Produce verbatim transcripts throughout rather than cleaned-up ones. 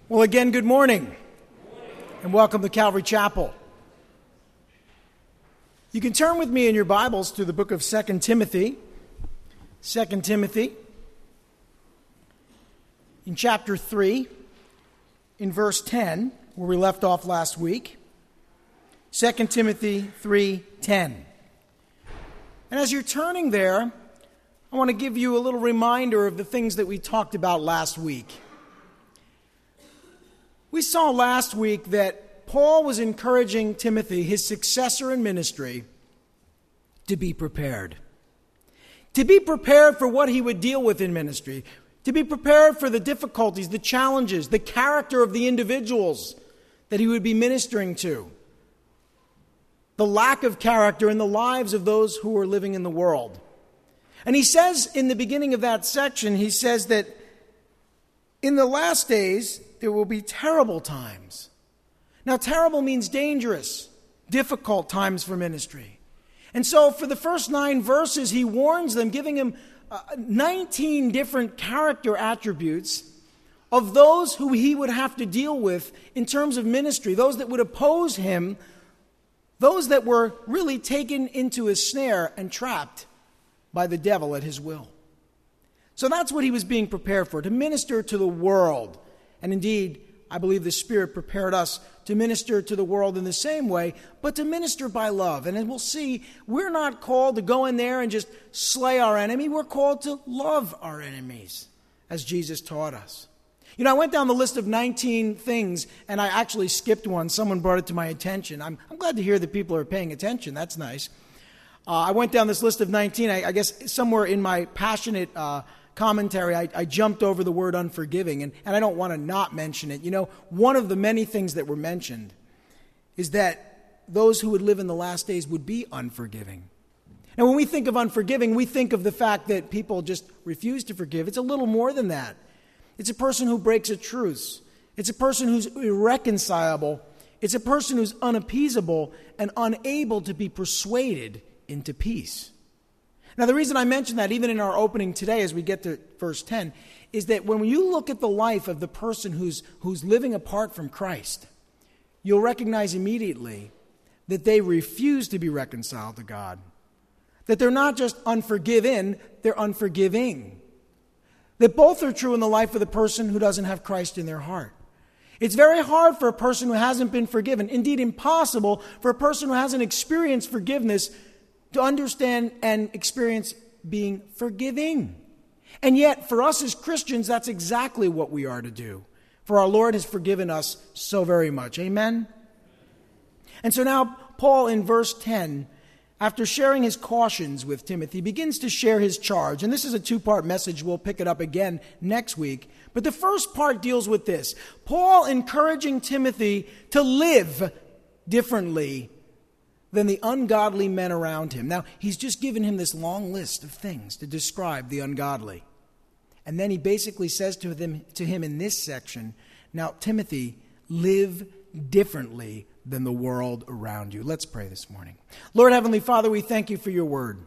Well, again, good morning, and welcome to Calvary Chapel. You can turn with me in your Bibles to the book of Second Timothy. Second Timothy, in chapter three, in verse ten, where we left off last week. Second Timothy three ten. And as you're turning there, I want to give you a little reminder of the things that we talked about last week. We saw last week that Paul was encouraging Timothy, his successor in ministry, to be prepared. To be prepared for what he would deal with in ministry. To be prepared for the difficulties, the challenges, the character of the individuals that he would be ministering to. The lack of character in the lives of those who are living in the world. And he says in the beginning of that section, he says that in the last days, there will be terrible times. Now, terrible means dangerous, difficult times for ministry. And so for the first nine verses, he warns them, giving them uh, nineteen different character attributes of those who he would have to deal with in terms of ministry, those that would oppose him, those that were really taken into his snare and trapped by the devil at his will. So that's what he was being prepared for, to minister to the world. And indeed, I believe the Spirit prepared us to minister to the world in the same way, but to minister by love. And as we'll see, we're not called to go in there and just slay our enemy. We're called to love our enemies, as Jesus taught us. You know, I went down the list of nineteen things, and I actually skipped one. Someone brought it to my attention. I'm, I'm glad to hear that people are paying attention. That's nice. Uh, I went down this list of nineteen. I, I guess somewhere in my passionate uh commentary, I, I jumped over the word unforgiving, and, and I don't want to not mention it. You know, one of the many things that were mentioned is that those who would live in the last days would be unforgiving. And when we think of unforgiving, we think of the fact that people just refuse to forgive. It's a little more than that. It's a person who breaks a truce. It's a person who's irreconcilable. It's a person who's unappeasable and unable to be persuaded into peace. Now, the reason I mention that, even in our opening today as we get to verse ten, is that when you look at the life of the person who's, who's living apart from Christ, you'll recognize immediately that they refuse to be reconciled to God. That they're not just unforgiven, they're unforgiving. That both are true in the life of the person who doesn't have Christ in their heart. It's very hard for a person who hasn't been forgiven, indeed impossible for a person who hasn't experienced forgiveness to understand and experience being forgiving. And yet, for us as Christians, that's exactly what we are to do. For our Lord has forgiven us so very much. Amen? And so now, Paul in verse ten, after sharing his cautions with Timothy, begins to share his charge. And this is a two-part message. We'll pick it up again next week. But the first part deals with this. Paul encouraging Timothy to live differently than the ungodly men around him. Now, he's just given him this long list of things to describe the ungodly. And then he basically says to them, to him in this section, now, Timothy, live differently than the world around you. Let's pray this morning. Lord Heavenly Father, we thank you for your word.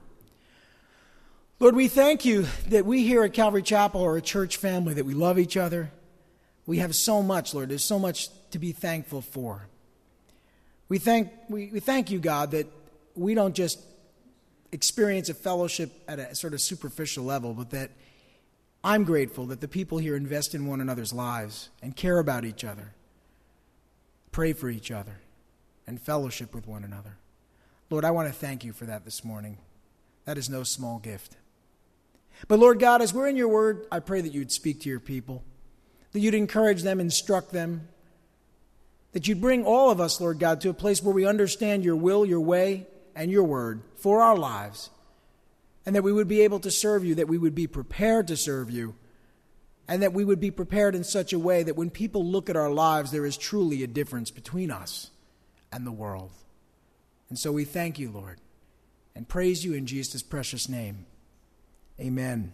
Lord, we thank you that we here at Calvary Chapel are a church family, that we love each other. We have so much, Lord. There's so much to be thankful for. We thank, we, we thank you, God, that we don't just experience a fellowship at a sort of superficial level, but that I'm grateful that the people here invest in one another's lives and care about each other, pray for each other, and fellowship with one another. Lord, I want to thank you for that this morning. That is no small gift. But Lord God, as we're in your word, I pray that you'd speak to your people, that you'd encourage them, instruct them, that you'd bring all of us, Lord God, to a place where we understand your will, your way, and your word for our lives, and that we would be able to serve you, that we would be prepared to serve you, and that we would be prepared in such a way that when people look at our lives, there is truly a difference between us and the world. And so we thank you, Lord, and praise you in Jesus' precious name. Amen.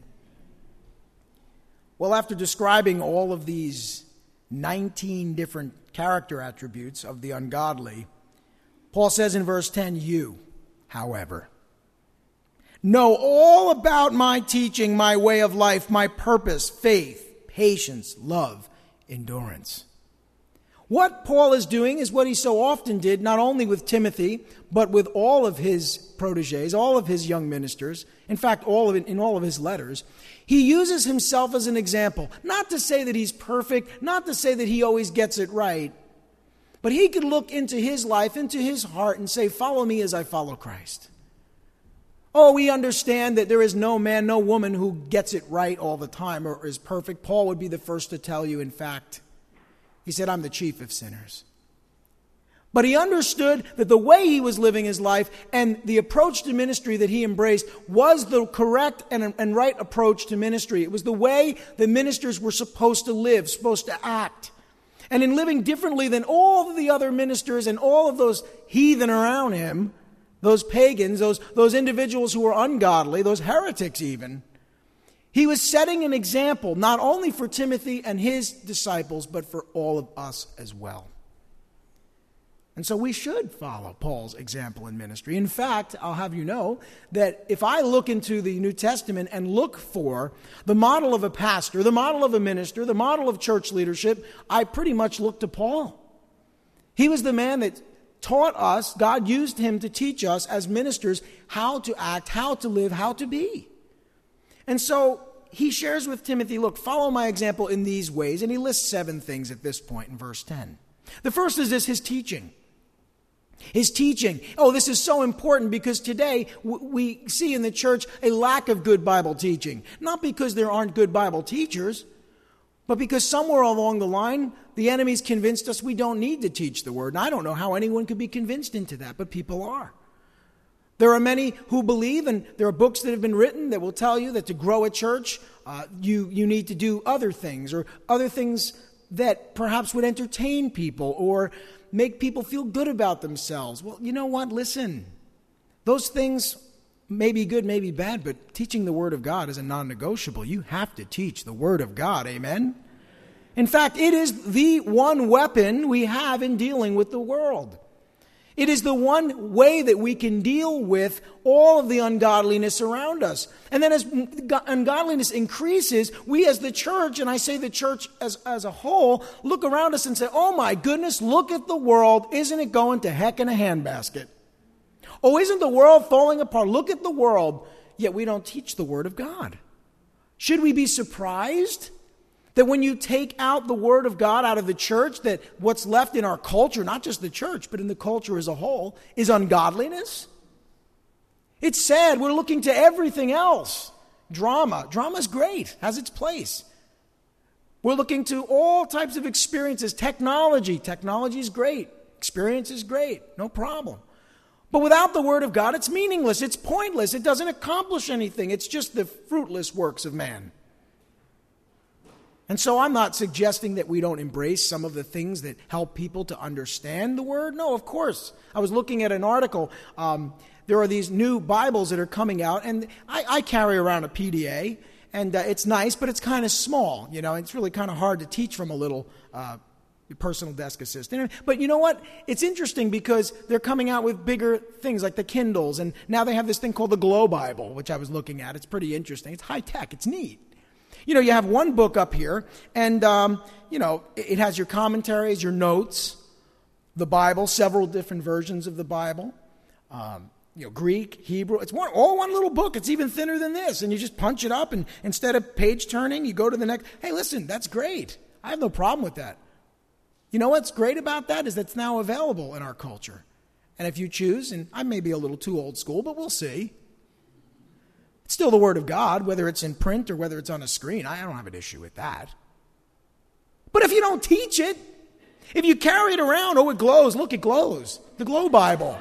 Well, after describing all of these nineteen different character attributes of the ungodly, Paul says in verse ten, you, however, know all about my teaching, my way of life, my purpose, faith, patience, love, endurance. What Paul is doing is what he so often did, not only with Timothy, but with all of his protégés, all of his young ministers. In fact, all of it, in all of his letters. He uses himself as an example. Not to say that he's perfect, not to say that he always gets it right, but he could look into his life, into his heart, and say, follow me as I follow Christ. Oh, we understand that there is no man, no woman who gets it right all the time or is perfect. Paul would be the first to tell you, in fact, he said, I'm the chief of sinners. But he understood that the way he was living his life and the approach to ministry that he embraced was the correct and, and right approach to ministry. It was the way the ministers were supposed to live, supposed to act. And in living differently than all of the other ministers and all of those heathen around him, those pagans, those, those individuals who were ungodly, those heretics even, he was setting an example not only for Timothy and his disciples, but for all of us as well. And so we should follow Paul's example in ministry. In fact, I'll have you know that if I look into the New Testament and look for the model of a pastor, the model of a minister, the model of church leadership, I pretty much look to Paul. He was the man that taught us, God used him to teach us as ministers how to act, how to live, how to be. And so he shares with Timothy, look, follow my example in these ways. And he lists seven things at this point in verse ten. The first is this, his teaching. His teaching. Oh, this is so important because today w- we see in the church a lack of good Bible teaching. Not because there aren't good Bible teachers, but because somewhere along the line, the enemy's convinced us we don't need to teach the word. And I don't know how anyone could be convinced into that, but people are. There are many who believe, and there are books that have been written that will tell you that to grow a church, uh, you, you need to do other things, or other things that perhaps would entertain people or make people feel good about themselves. Well, you know what? Listen, those things may be good, may be bad, but teaching the Word of God is a non-negotiable. You have to teach the Word of God, amen? In fact, it is the one weapon we have in dealing with the world. It is the one way that we can deal with all of the ungodliness around us. And then as ungodliness increases, we as the church, and I say the church as, as a whole, look around us and say, oh my goodness, look at the world. Isn't it going to heck in a handbasket? Oh, isn't the world falling apart? Look at the world. Yet we don't teach the Word of God. Should we be surprised that when you take out the Word of God out of the church, that what's left in our culture, not just the church, but in the culture as a whole, is ungodliness? It's sad. We're looking to everything else. Drama. Drama's great. Has its place. We're looking to all types of experiences. Technology. Technology is great. Experience is great. No problem. But without the Word of God, it's meaningless. It's pointless. It doesn't accomplish anything. It's just the fruitless works of man. And so I'm not suggesting that we don't embrace some of the things that help people to understand the Word. No, of course. I was looking at an article. Um, there are these new Bibles that are coming out, and I, I carry around a P D A, and uh, it's nice, but it's kind of small. You know, it's really kind of hard to teach from a little uh, personal desk assistant. But you know what? It's interesting because they're coming out with bigger things like the Kindles, and now they have this thing called the Glow Bible, which I was looking at. It's pretty interesting. It's high tech. It's neat. You know, you have one book up here, and, um, you know, it has your commentaries, your notes, the Bible, several different versions of the Bible, um, you know, Greek, Hebrew. It's one, all one little book. It's even thinner than this, and you just punch it up, and instead of page turning, you go to the next. Hey, listen, that's great. I have no problem with that. You know what's great about that is that's now available in our culture. And if you choose, and I may be a little too old school, but we'll see. It's still the Word of God, whether it's in print or whether it's on a screen. I don't have an issue with that. But if you don't teach it, if you carry it around, oh, it glows. Look, it glows. The Glow Bible.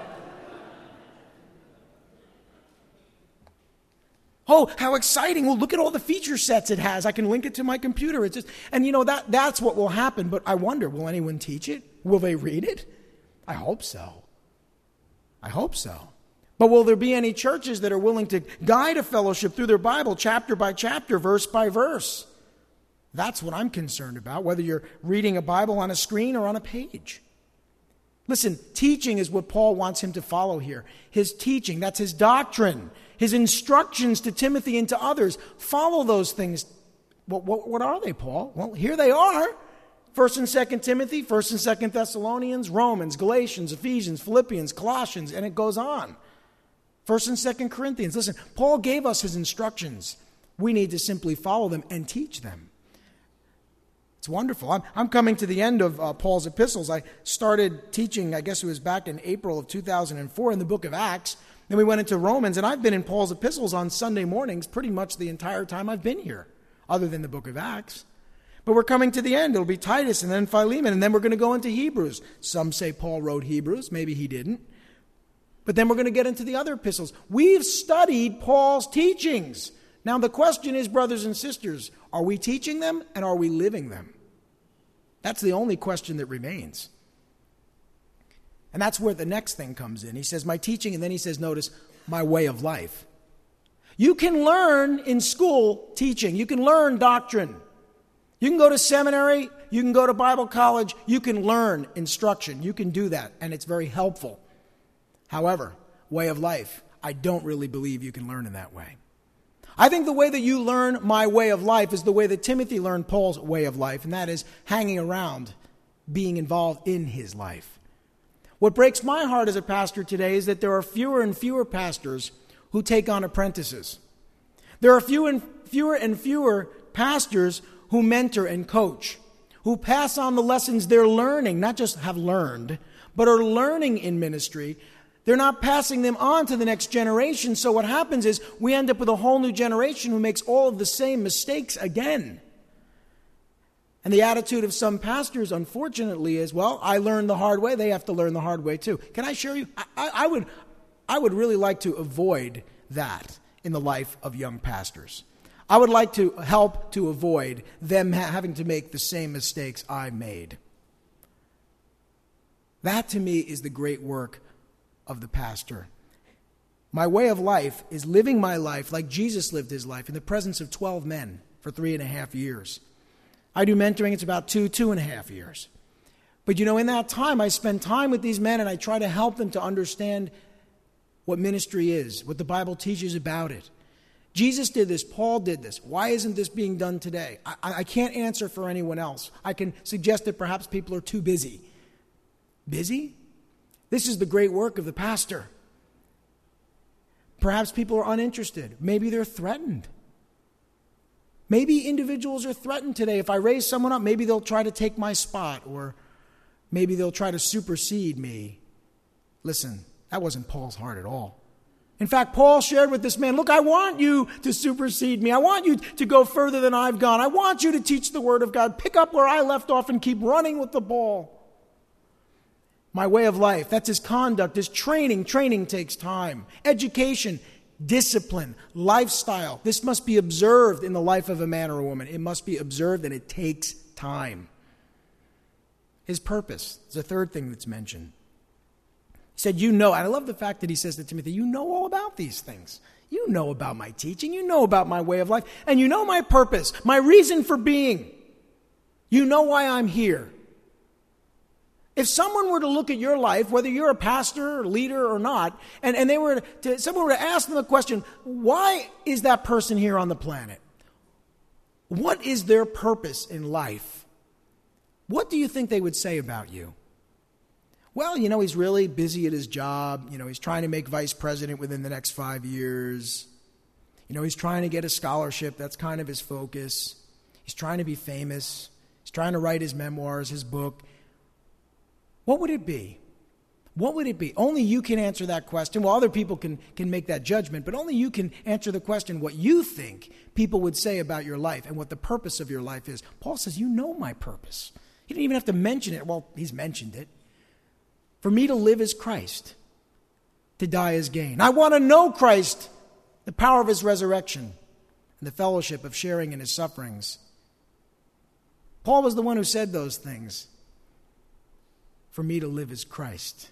Oh, how exciting. Well, look at all the feature sets it has. I can link it to my computer. It's just, and you know, that that's what will happen. But I wonder, will anyone teach it? Will they read it? I hope so. I hope so. But will there be any churches that are willing to guide a fellowship through their Bible chapter by chapter, verse by verse? That's what I'm concerned about, whether you're reading a Bible on a screen or on a page. Listen, teaching is what Paul wants him to follow here. His teaching, that's his doctrine, his instructions to Timothy and to others. Follow those things. What, what, what are they, Paul? Well, here they are. First and Second Timothy, First and Second Thessalonians, Romans, Galatians, Ephesians, Philippians, Colossians, and it goes on. First and Second Corinthians. Listen, Paul gave us his instructions. We need to simply follow them and teach them. It's wonderful. I'm, I'm coming to the end of uh, Paul's epistles. I started teaching, I guess it was back in April of two thousand four in the book of Acts. Then we went into Romans, and I've been in Paul's epistles on Sunday mornings pretty much the entire time I've been here, other than the book of Acts. But we're coming to the end. It'll be Titus and then Philemon, and then we're going to go into Hebrews. Some say Paul wrote Hebrews. Maybe he didn't. But then we're going to get into the other epistles. We've studied Paul's teachings. Now the question is, brothers and sisters, are we teaching them and are we living them? That's the only question that remains. And that's where the next thing comes in. He says, my teaching, and then he says, notice, my way of life. You can learn in school teaching. You can learn doctrine. You can go to seminary. You can go to Bible college. You can learn instruction. You can do that, and it's very helpful. However, way of life, I don't really believe you can learn in that way. I think the way that you learn my way of life is the way that Timothy learned Paul's way of life, and that is hanging around, being involved in his life. What breaks my heart as a pastor today is that there are fewer and fewer pastors who take on apprentices. There are fewer and fewer and fewer pastors who mentor and coach, who pass on the lessons they're learning, not just have learned, but are learning in ministry. They're not passing them on to the next generation. So what happens is we end up with a whole new generation who makes all of the same mistakes again. And the attitude of some pastors, unfortunately, is, well, I learned the hard way. They have to learn the hard way too. Can I share you? I, I, I would, I would really like to avoid that in the life of young pastors. I would like to help to avoid them ha- having to make the same mistakes I made. That, to me, is the great work of the pastor. My way of life is living my life like Jesus lived his life in the presence of twelve men for three and a half years. I do mentoring, it's about two, two and a half years. But you know, in that time, I spend time with these men and I try to help them to understand what ministry is, what the Bible teaches about it. Jesus did this. Paul did this. Why isn't this being done today? I, I can't answer for anyone else. I can suggest that perhaps people are too busy. Busy? This is the great work of the pastor. Perhaps people are uninterested. Maybe they're threatened. Maybe individuals are threatened today. If I raise someone up, maybe they'll try to take my spot, or maybe they'll try to supersede me. Listen, that wasn't Paul's heart at all. In fact, Paul shared with this man, look, I want you to supersede me. I want you to go further than I've gone. I want you to teach the word of God. Pick up where I left off and keep running with the ball. My way of life, that's his conduct, his training. Training takes time. Education, discipline, lifestyle. This must be observed in the life of a man or a woman. It must be observed, and it takes time. His purpose is the third thing that's mentioned. He said, you know, and I love the fact that he says to Timothy, you know all about these things. You know about my teaching. You know about my way of life. And you know my purpose, my reason for being. You know why I'm here. If someone were to look at your life, whether you're a pastor or leader or not, and, and they were to, someone were to ask them the question, why is that person here on the planet? What is their purpose in life? What do you think they would say about you? Well, you know, he's really busy at his job. You know, he's trying to make vice president within the next five years. You know, he's trying to get a scholarship. That's kind of his focus. He's trying to be famous. He's trying to write his memoirs, his book. What would it be? What would it be? Only you can answer that question. Well, other people can, can make that judgment, but only you can answer the question what you think people would say about your life and what the purpose of your life is. Paul says, you know my purpose. He didn't even have to mention it. Well, he's mentioned it. For me to live is Christ, to die is gain. I want to know Christ, the power of his resurrection, and the fellowship of sharing in his sufferings. Paul was the one who said those things. For me to live is Christ.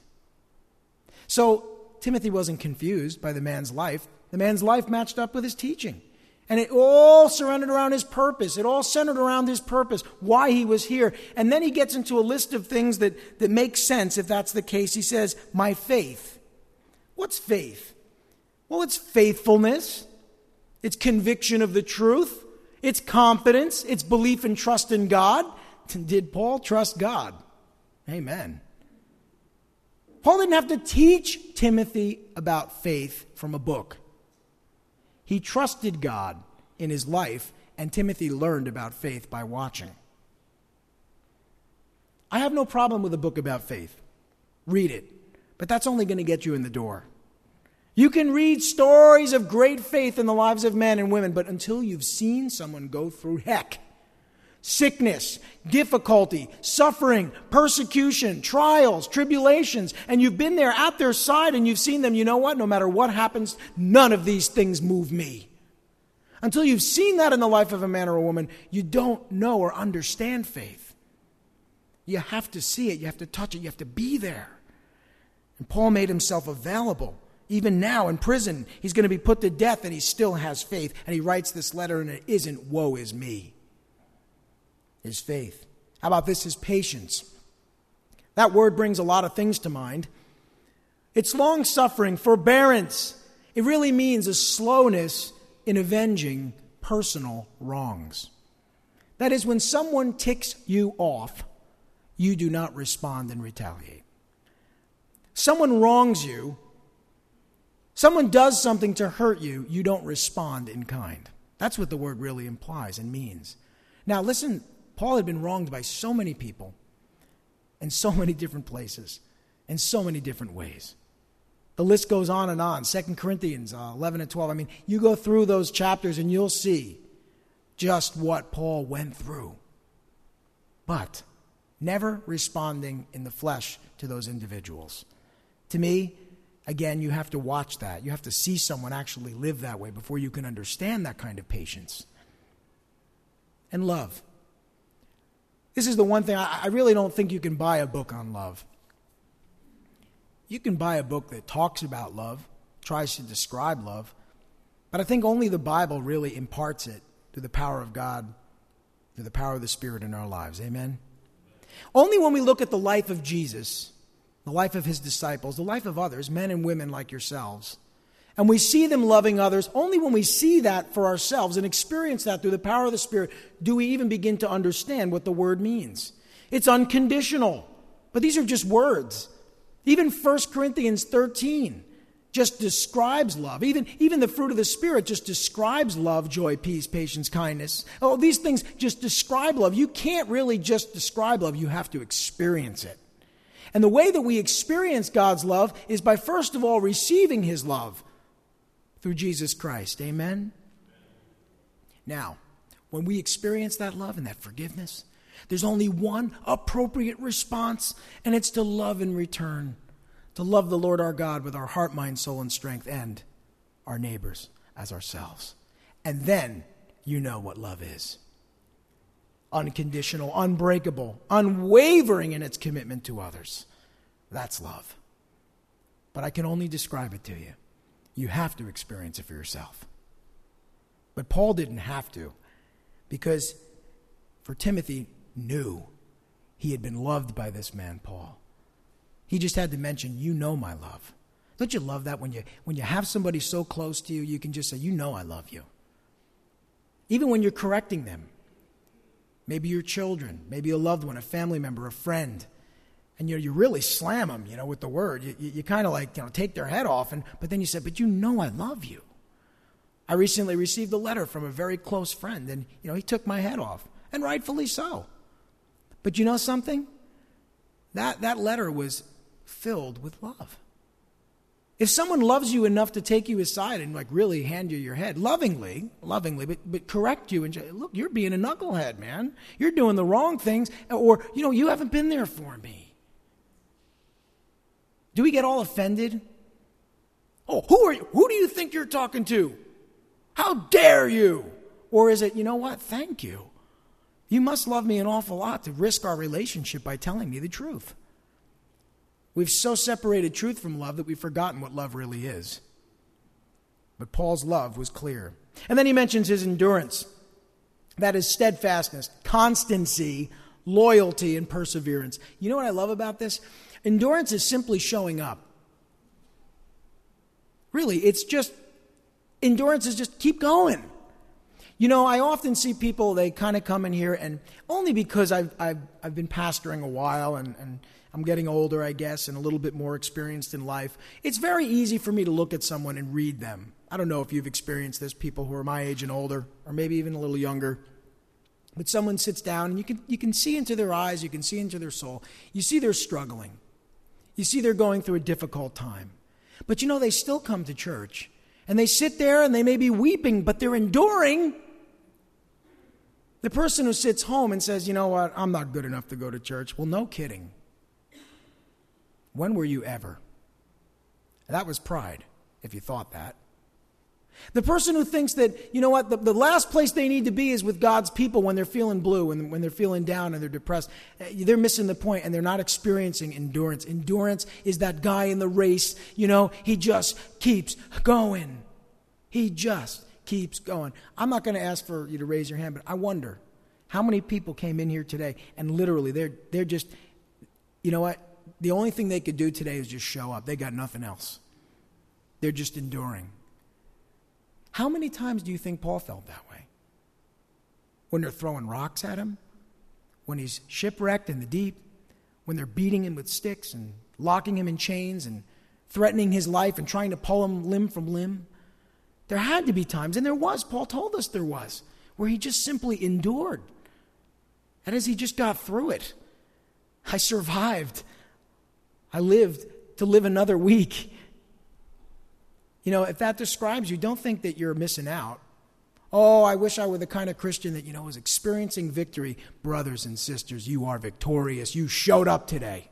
So Timothy wasn't confused by the man's life. The man's life matched up with his teaching. And it all surrounded around his purpose. It all centered around his purpose, why he was here. And then he gets into a list of things that, that make sense if that's the case. He says, my faith. What's faith? Well, it's faithfulness. It's conviction of the truth. It's confidence. It's belief and trust in God. did Paul trust God? Amen. Paul didn't have to teach Timothy about faith from a book. He trusted God in his life, and Timothy learned about faith by watching. I have no problem with a book about faith. Read it. But that's only going to get you in the door. You can read stories of great faith in the lives of men and women, but until you've seen someone go through heck, sickness, difficulty, suffering, persecution, trials, tribulations, and you've been there at their side and you've seen them, you know what? No matter what happens, none of these things move me. Until you've seen that in the life of a man or a woman, you don't know or understand faith. You have to see it. You have to touch it. You have to be there. And Paul made himself available. Even now in prison, he's going to be put to death and he still has faith. And he writes this letter and it isn't woe is me. His faith. How about this? His patience. That word brings a lot of things to mind. It's long-suffering, forbearance. It really means a slowness in avenging personal wrongs. That is, when someone ticks you off, you do not respond and retaliate. Someone wrongs you, someone does something to hurt you, you don't respond in kind. That's what the word really implies and means. Now listen, Paul had been wronged by so many people in so many different places, in so many different ways. The list goes on and on. Second Corinthians uh, eleven and twelve. I mean, you go through those chapters and you'll see just what Paul went through. But never responding in the flesh to those individuals. To me, again, you have to watch that. You have to see someone actually live that way before you can understand that kind of patience. And love. This is the one thing, I, I really don't think you can buy a book on love. You can buy a book that talks about love, tries to describe love, but I think only the Bible really imparts it through the power of God, through the power of the Spirit in our lives. Amen? Only when we look at the life of Jesus, the life of his disciples, the life of others, men and women like yourselves, and we see them loving others, only when we see that for ourselves and experience that through the power of the Spirit do we even begin to understand what the word means. It's unconditional, but these are just words. Even First Corinthians thirteen just describes love. Even, even the fruit of the Spirit just describes love, joy, peace, patience, kindness. Oh, these things just describe love. You can't really just describe love. You have to experience it. And the way that we experience God's love is by, first of all, receiving his love through Jesus Christ. Amen? Now, when we experience that love and that forgiveness, there's only one appropriate response, and it's to love in return. To love the Lord our God with our heart, mind, soul, and strength, and our neighbors as ourselves. And then you know what love is. Unconditional, unbreakable, unwavering in its commitment to others. That's love. But I can only describe it to you. You have to experience it for yourself. But Paul didn't have to, because for Timothy knew he had been loved by this man, Paul. He just had to mention, you know my love. Don't you love that when you when you have somebody so close to you, you can just say, you know I love you. Even when you're correcting them. Maybe your children, maybe a loved one, a family member, a friend. And you know, you really slam them, you know, with the word. You, you, you kind of like, you know, take their head off. And but then you say, but you know I love you. I recently received a letter from a very close friend. And, you know, he took my head off. And rightfully so. But you know something? That, that letter was filled with love. If someone loves you enough to take you aside and like really hand you your head, lovingly, lovingly, but, but correct you and say, look, you're being a knucklehead, man. You're doing the wrong things. Or, you know, you haven't been there for me. Do we get all offended? Oh, who are you? Who do you think you're talking to? How dare you? Or is it, you know what? Thank you. You must love me an awful lot to risk our relationship by telling me the truth. We've so separated truth from love that we've forgotten what love really is. But Paul's love was clear. And then he mentions his endurance. That is steadfastness, constancy, loyalty, and perseverance. You know what I love about this? Endurance is simply showing up. Really, it's just, endurance is just keep going. You know, I often see people, they kind of come in here, and only because I've I've, I've been pastoring a while, and, and I'm getting older, I guess, and a little bit more experienced in life, it's very easy for me to look at someone and read them. I don't know if you've experienced this, people who are my age and older, or maybe even a little younger. But someone sits down, and you can you can see into their eyes, you can see into their soul. You see they're struggling. You see they're going through a difficult time. But you know, they still come to church. And they sit there, and they may be weeping, but they're enduring. The person who sits home and says, you know what, I'm not good enough to go to church. Well, no kidding. When were you ever? That was pride, if you thought that. The person who thinks that, you know what, the, the last place they need to be is with God's people when they're feeling blue and when they're feeling down and they're depressed, they're missing the point, and they're not experiencing endurance. Endurance is that guy in the race, you know, he just keeps going. He just keeps going. I'm not going to ask for you to raise your hand, but I wonder how many people came in here today and literally they're they're just, you know what, the only thing they could do today is just show up. They got nothing else. They're just enduring. How many times do you think Paul felt that way? When they're throwing rocks at him? When he's shipwrecked in the deep? When they're beating him with sticks and locking him in chains and threatening his life and trying to pull him limb from limb? There had to be times, and there was, Paul told us there was, where he just simply endured. And as he just got through it, I survived. I lived to live another week. You know, if that describes you, don't think that you're missing out. Oh, I wish I were the kind of Christian that, you know, was experiencing victory. Brothers and sisters, you are victorious. You showed up today.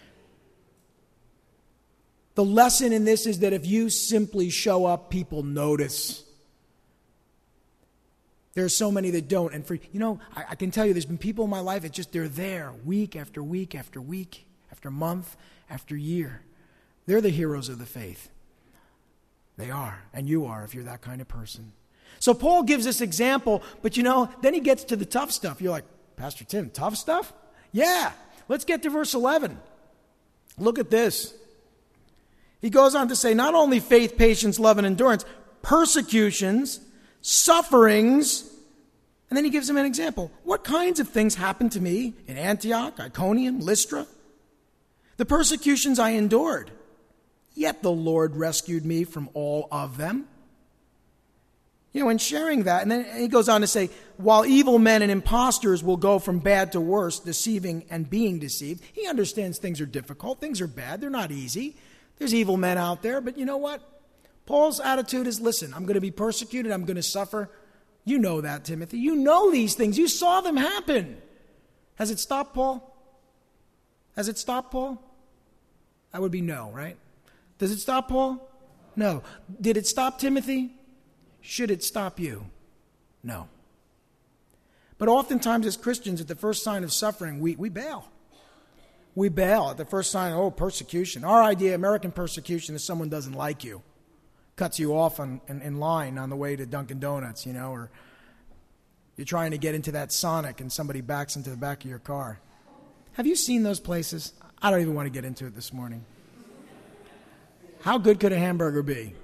The lesson in this is that if you simply show up, people notice. There are so many that don't. And for, you know, I, I can tell you there's been people in my life, it's just they're there week after week after week, after month after year. They're the heroes of the faith. They are, and you are if you're that kind of person. So Paul gives this example, but you know, then he gets to the tough stuff. You're like, Pastor Tim, tough stuff? Yeah. Let's get to verse eleven. Look at this. He goes on to say, not only faith, patience, love, and endurance, persecutions, sufferings, and then he gives them an example. What kinds of things happened to me in Antioch, Iconium, Lystra? The persecutions I endured. Yet the Lord rescued me from all of them. You know, in sharing that, and then he goes on to say, while evil men and impostors will go from bad to worse, deceiving and being deceived, he understands things are difficult, things are bad, they're not easy. There's evil men out there, but you know what? Paul's attitude is, listen, I'm going to be persecuted, I'm going to suffer. You know that, Timothy. You know these things. You saw them happen. Has it stopped Paul? Has it stopped Paul? That would be no, right? Does it stop Paul? No. Did it stop Timothy? Should it stop you? No. But oftentimes as Christians, at the first sign of suffering, we, we bail. We bail at the first sign of, oh, persecution. Our idea, American persecution, is someone doesn't like you. Cuts you off on, in, in line on the way to Dunkin' Donuts, you know, or you're trying to get into that Sonic and somebody backs into the back of your car. Have you seen those places? I don't even want to get into it this morning. How good could a hamburger be?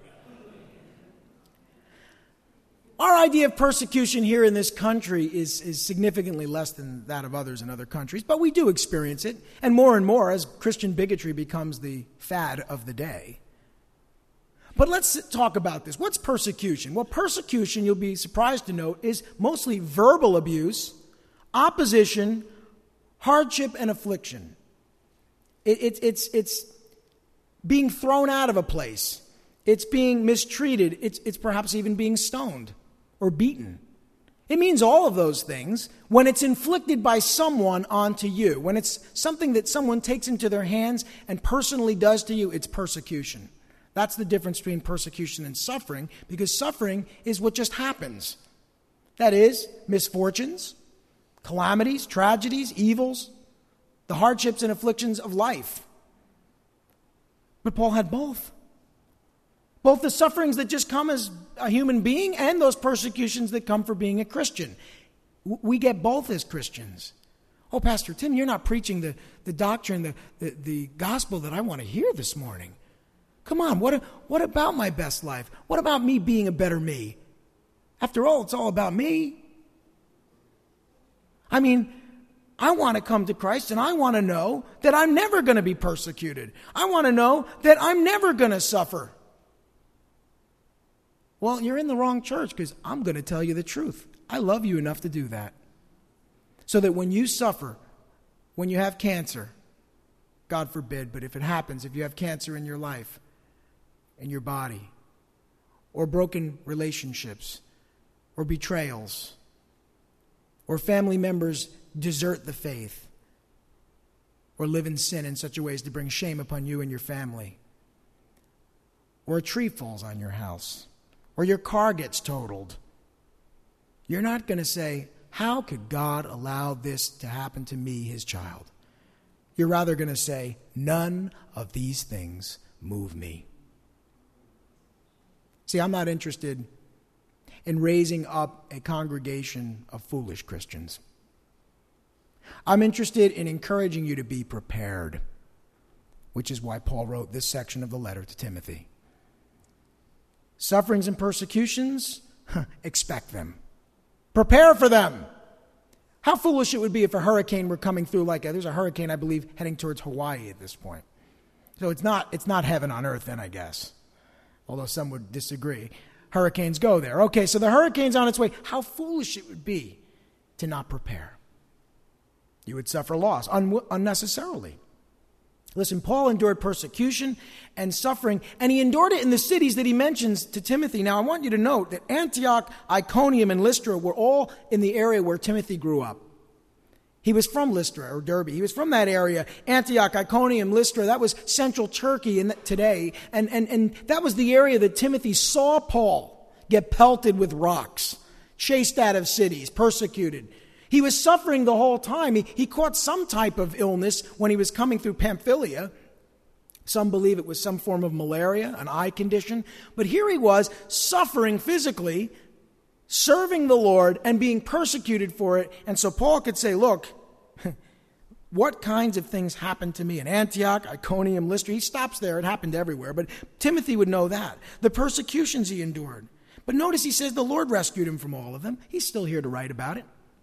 Our idea of persecution here in this country is, is significantly less than that of others in other countries, but we do experience it, and more and more as Christian bigotry becomes the fad of the day. But let's talk about this. What's persecution? Well, persecution, you'll be surprised to note, is mostly verbal abuse, opposition, hardship, and affliction. It, it, it's, it's being thrown out of a place. It's being mistreated. It's, it's perhaps even being stoned or beaten. It means all of those things when it's inflicted by someone onto you. When it's something that someone takes into their hands and personally does to you, it's persecution. That's the difference between persecution and suffering, because suffering is what just happens. That is, misfortunes, calamities, tragedies, evils, the hardships and afflictions of life. But Paul had both. Both the sufferings that just come as a human being and those persecutions that come for being a Christian. We get both as Christians. Oh, Pastor Tim, you're not preaching the, the doctrine, the, the, the gospel that I want to hear this morning. Come on, what, what about my best life? What about me being a better me? After all, it's all about me. I mean, I want to come to Christ and I want to know that I'm never going to be persecuted. I want to know that I'm never going to suffer. Well, you're in the wrong church, because I'm going to tell you the truth. I love you enough to do that. So that when you suffer, when you have cancer, God forbid, but if it happens, if you have cancer in your life, in your body, or broken relationships, or betrayals, or family members desert the faith, or live in sin in such a way as to bring shame upon you and your family, or a tree falls on your house, or your car gets totaled, you're not going to say, how could God allow this to happen to me, his child? You're rather going to say, none of these things move me. See, I'm not interested in raising up a congregation of foolish Christians. I'm interested in encouraging you to be prepared, which is why Paul wrote this section of the letter to Timothy. Sufferings and persecutions, expect them. Prepare for them. How foolish it would be if a hurricane were coming through like a, there's a hurricane, I believe, heading towards Hawaii at this point. So it's not, it's not heaven on earth then, I guess. Although some would disagree. Hurricanes go there. Okay, so the hurricane's on its way. How foolish it would be to not prepare. You would suffer loss un- unnecessarily. Listen, Paul endured persecution and suffering, and he endured it in the cities that he mentions to Timothy. Now, I want you to note that Antioch, Iconium, and Lystra were all in the area where Timothy grew up. He was from Lystra, or Derbe. He was from that area. Antioch, Iconium, Lystra, that was central Turkey in the, today. And, and, and that was the area that Timothy saw Paul get pelted with rocks, chased out of cities, persecuted. He was suffering the whole time. He, he caught some type of illness when he was coming through Pamphylia. Some believe it was some form of malaria, an eye condition. But here he was, suffering physically, serving the Lord, and being persecuted for it. And so Paul could say, look, what kinds of things happened to me in Antioch, Iconium, Lystra? He stops there. It happened everywhere. But Timothy would know that. The persecutions he endured. But notice he says the Lord rescued him from all of them. He's still here to write about it.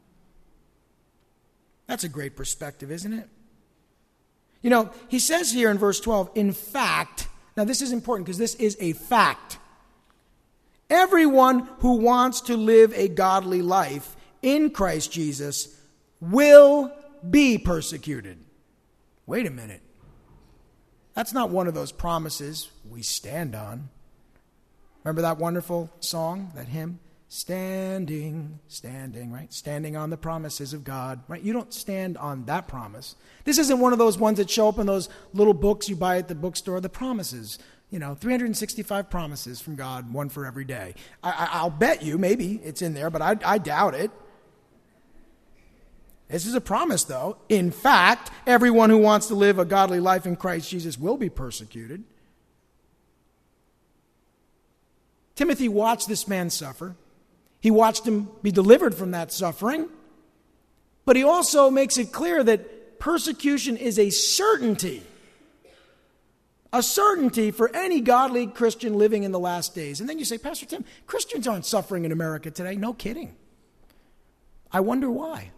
That's a great perspective, isn't it? You know, he says here in verse twelve, in fact, now this is important because this is a fact. Everyone who wants to live a godly life in Christ Jesus will be persecuted. Wait a minute. That's not one of those promises we stand on. Remember that wonderful song, that hymn? Standing, standing, right? Standing on the promises of God, right? You don't stand on that promise. This isn't one of those ones that show up in those little books you buy at the bookstore, the promises. You know, three hundred sixty-five promises from God, one for every day. I, I, I'll bet you maybe it's in there, but I, I doubt it. This is a promise, though. In fact, everyone who wants to live a godly life in Christ Jesus will be persecuted. Timothy watched this man suffer. He watched him be delivered from that suffering. But he also makes it clear that persecution is a certainty. A certainty for any godly Christian living in the last days. And then you say, Pastor Tim, Christians aren't suffering in America today. No kidding. I wonder why.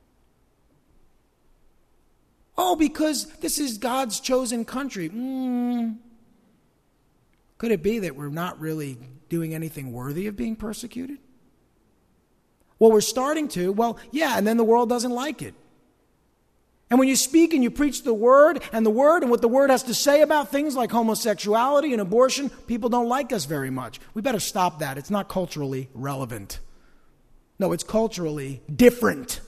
Oh, because this is God's chosen country. Mm. Could it be that we're not really doing anything worthy of being persecuted? Well, we're starting to. Well, yeah, and then the world doesn't like it. And when you speak and you preach the word and the word and what the word has to say about things like homosexuality and abortion, people don't like us very much. We better stop that. It's not culturally relevant. No, it's culturally different.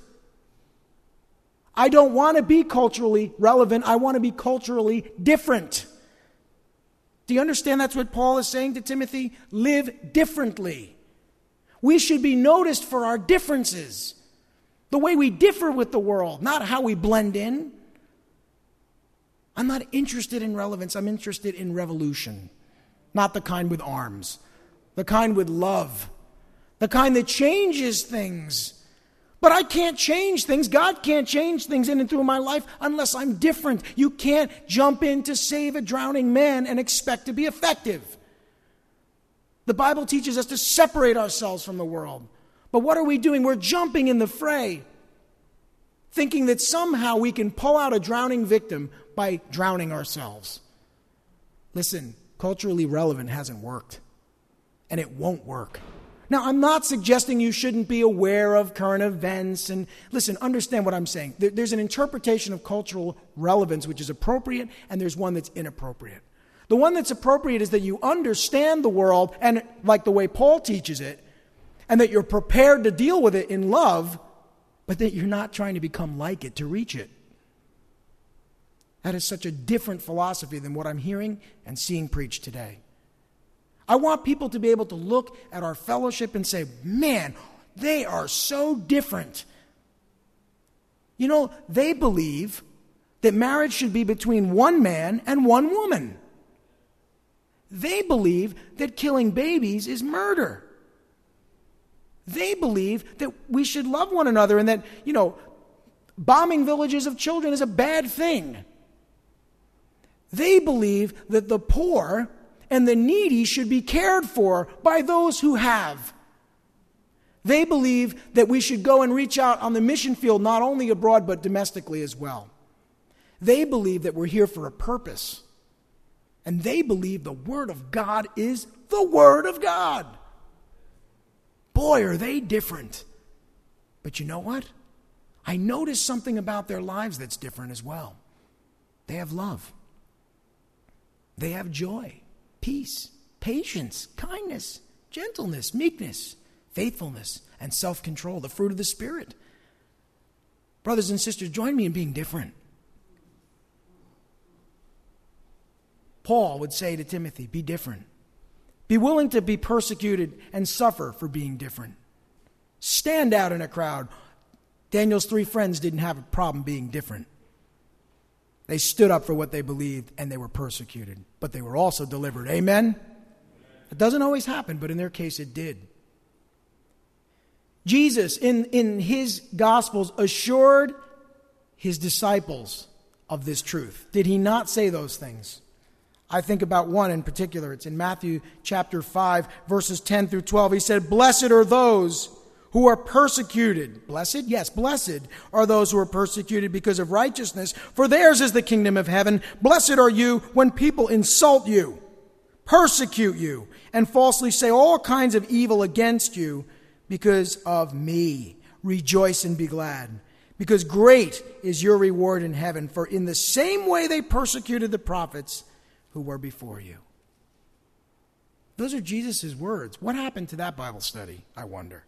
I don't want to be culturally relevant. I want to be culturally different. Do you understand that's what Paul is saying to Timothy? Live differently. We should be noticed for our differences. The way we differ with the world, not how we blend in. I'm not interested in relevance. I'm interested in revolution. Not the kind with arms. The kind with love. The kind that changes things. But I can't change things. God can't change things in and through my life unless I'm different. You can't jump in to save a drowning man and expect to be effective. The Bible teaches us to separate ourselves from the world. But what are we doing? We're jumping in the fray, thinking that somehow we can pull out a drowning victim by drowning ourselves. Listen, culturally relevant hasn't worked, and it won't work. Now, I'm not suggesting you shouldn't be aware of current events. And listen, understand what I'm saying. There, there's an interpretation of cultural relevance which is appropriate, and there's one that's inappropriate. The one that's appropriate is that you understand the world, and like the way Paul teaches it, and that you're prepared to deal with it in love, but that you're not trying to become like it to reach it. That is such a different philosophy than what I'm hearing and seeing preached today. I want people to be able to look at our fellowship and say, man, they are so different. You know, they believe that marriage should be between one man and one woman. They believe that killing babies is murder. They believe that we should love one another and that, you know, bombing villages of children is a bad thing. They believe that the poor and the needy should be cared for by those who have. They believe that we should go and reach out on the mission field, not only abroad, but domestically as well. They believe that we're here for a purpose. And they believe the Word of God is the Word of God. Boy, are they different. But you know what? I notice something about their lives that's different as well. They have love. They have joy, peace, patience, kindness, gentleness, meekness, faithfulness, and self-control, the fruit of the Spirit. Brothers and sisters, join me in being different. Paul would say to Timothy, be different. Be willing to be persecuted and suffer for being different. Stand out in a crowd. Daniel's three friends didn't have a problem being different. They stood up for what they believed, and they were persecuted. But they were also delivered. Amen? It doesn't always happen, but in their case it did. Jesus, in, in his Gospels, assured his disciples of this truth. Did he not say those things? I think about one in particular. It's in Matthew chapter five, verses ten through twelve. He said, blessed are those who are persecuted. Blessed? Yes, blessed are those who are persecuted because of righteousness, for theirs is the kingdom of heaven. Blessed are you when people insult you, persecute you, and falsely say all kinds of evil against you because of me. Rejoice and be glad, because great is your reward in heaven. For in the same way they persecuted the prophets who were before you. Those are Jesus' words. What happened to that Bible study, I wonder?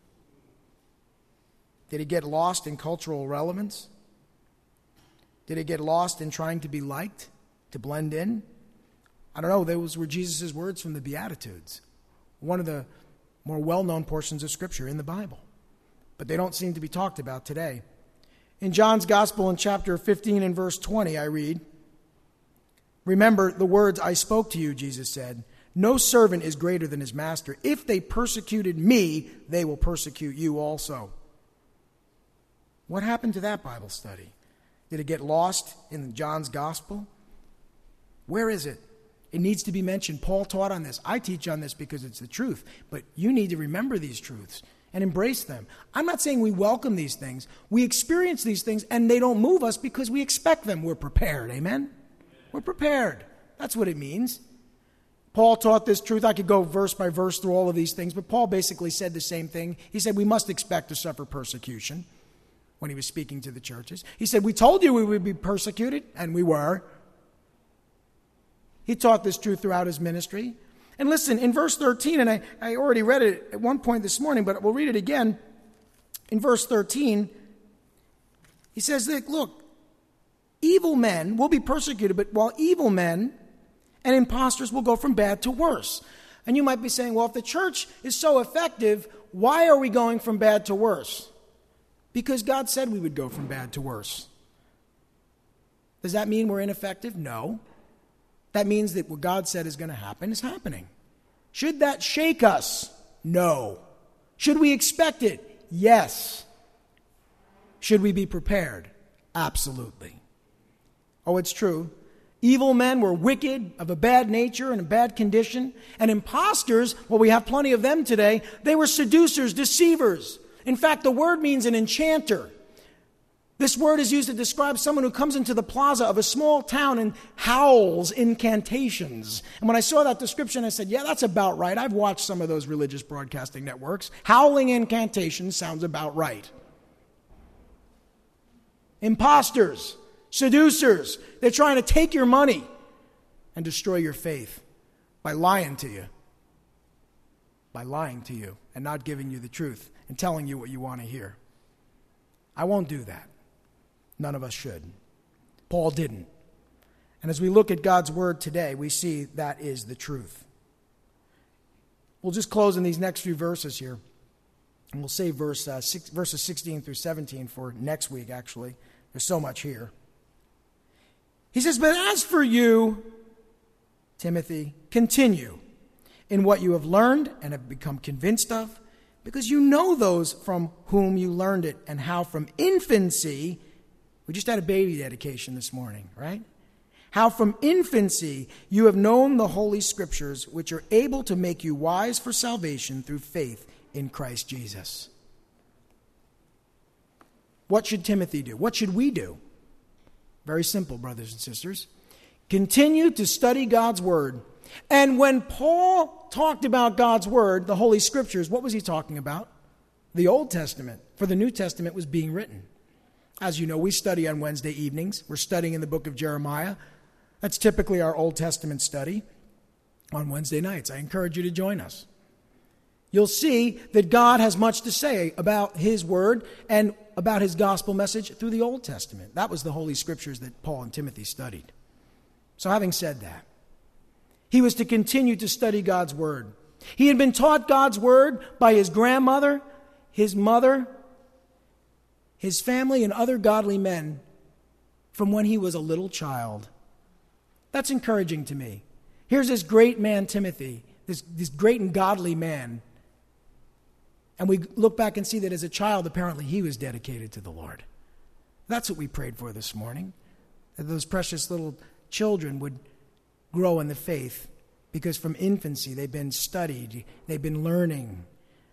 Did it get lost in cultural relevance? Did it get lost in trying to be liked, to blend in? I don't know. Those were Jesus' words from the Beatitudes, one of the more well-known portions of Scripture in the Bible. But they don't seem to be talked about today. In John's Gospel in chapter fifteen and verse twenty, I read, remember the words I spoke to you, Jesus said. No servant is greater than his master. If they persecuted me, they will persecute you also. What happened to that Bible study? Did it get lost in John's Gospel? Where is it? It needs to be mentioned. Paul taught on this. I teach on this because it's the truth. But you need to remember these truths and embrace them. I'm not saying we welcome these things. We experience these things and they don't move us because we expect them. We're prepared. Amen? We're prepared. That's what it means. Paul taught this truth. I could go verse by verse through all of these things, but Paul basically said the same thing. He said we must expect to suffer persecution when he was speaking to the churches. He said, we told you we would be persecuted, and we were. He taught this truth throughout his ministry. And listen, in verse thirteen, and I, I already read it at one point this morning, but we'll read it again. In verse thirteen, he says, look, evil men will be persecuted, but while evil men and impostors will go from bad to worse. And you might be saying, well, if the church is so effective, why are we going from bad to worse? Because God said we would go from bad to worse. Does that mean we're ineffective? No. That means that what God said is going to happen is happening. Should that shake us? No. Should we expect it? Yes. Should we be prepared? Absolutely. Oh, it's true. Evil men were wicked, of a bad nature and a bad condition. And imposters, well, we have plenty of them today. They were seducers, deceivers. In fact, the word means an enchanter. This word is used to describe someone who comes into the plaza of a small town and howls incantations. And when I saw that description, I said, yeah, that's about right. I've watched some of those religious broadcasting networks. Howling incantations sounds about right. Imposters, seducers, they're trying to take your money and destroy your faith by lying to you. By lying to you and not giving you the truth and telling you what you want to hear. I won't do that. None of us should. Paul didn't. And as we look at God's word today, we see that is the truth. We'll just close in these next few verses here. And we'll save verse, uh, six, verses sixteen through seventeen for next week, actually. There's so much here. He says, but as for you, Timothy, continue in what you have learned and have become convinced of, because you know those from whom you learned it, and how from infancy, we just had a baby dedication this morning, right? How from infancy you have known the Holy Scriptures, which are able to make you wise for salvation through faith in Christ Jesus. What should Timothy do? What should we do? Very simple, brothers and sisters. Continue to study God's Word. And when Paul talked about God's Word, the Holy Scriptures, what was he talking about? The Old Testament, for the New Testament was being written. As you know, we study on Wednesday evenings. We're studying in the book of Jeremiah. That's typically our Old Testament study on Wednesday nights. I encourage you to join us. You'll see that God has much to say about His Word and about His gospel message through the Old Testament. That was the Holy Scriptures that Paul and Timothy studied. So having said that, he was to continue to study God's Word. He had been taught God's Word by his grandmother, his mother, his family, and other godly men from when he was a little child. That's encouraging to me. Here's this great man, Timothy, this, this great and godly man. And we look back and see that as a child, apparently he was dedicated to the Lord. That's what we prayed for this morning, that those precious little children would grow in the faith, because from infancy they've been studied, they've been learning.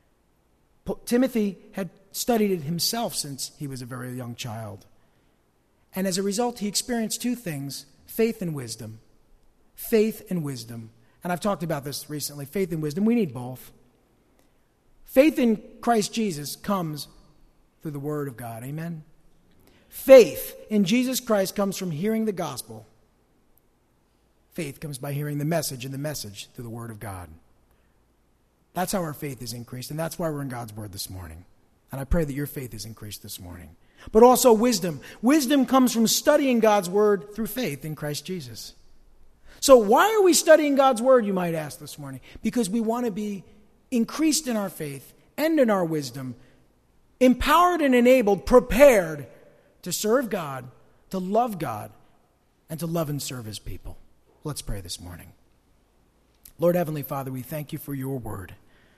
Timothy had studied it himself since he was a very young child. And as a result, he experienced two things: faith and wisdom. Faith and wisdom. And I've talked about this recently. Faith and wisdom. We need both. Faith in Christ Jesus comes through the Word of God. Amen? Faith in Jesus Christ comes from hearing the gospel. Faith comes by hearing the message, and the message through the Word of God. That's how our faith is increased, and that's why we're in God's Word this morning. And I pray that your faith is increased this morning. But also wisdom. Wisdom comes from studying God's Word through faith in Christ Jesus. So why are we studying God's Word, you might ask this morning? Because we want to be increased in our faith and in our wisdom, empowered and enabled, prepared to serve God, to love God, and to love and serve His people. Let's pray this morning. Lord Heavenly Father, we thank you for your word.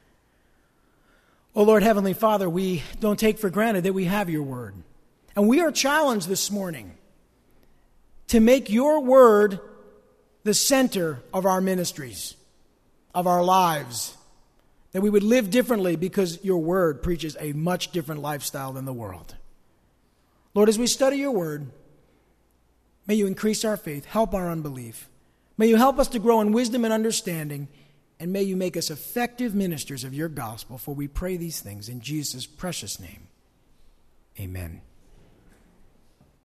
Oh Lord Heavenly Father, we don't take for granted that we have your word. And we are challenged this morning to make your word the center of our ministries, of our lives, that we would live differently because your word preaches a much different lifestyle than the world. Lord, as we study your word, may you increase our faith, help our unbelief. May you help us to grow in wisdom and understanding, and may you make us effective ministers of your gospel, for we pray these things in Jesus' precious name. Amen.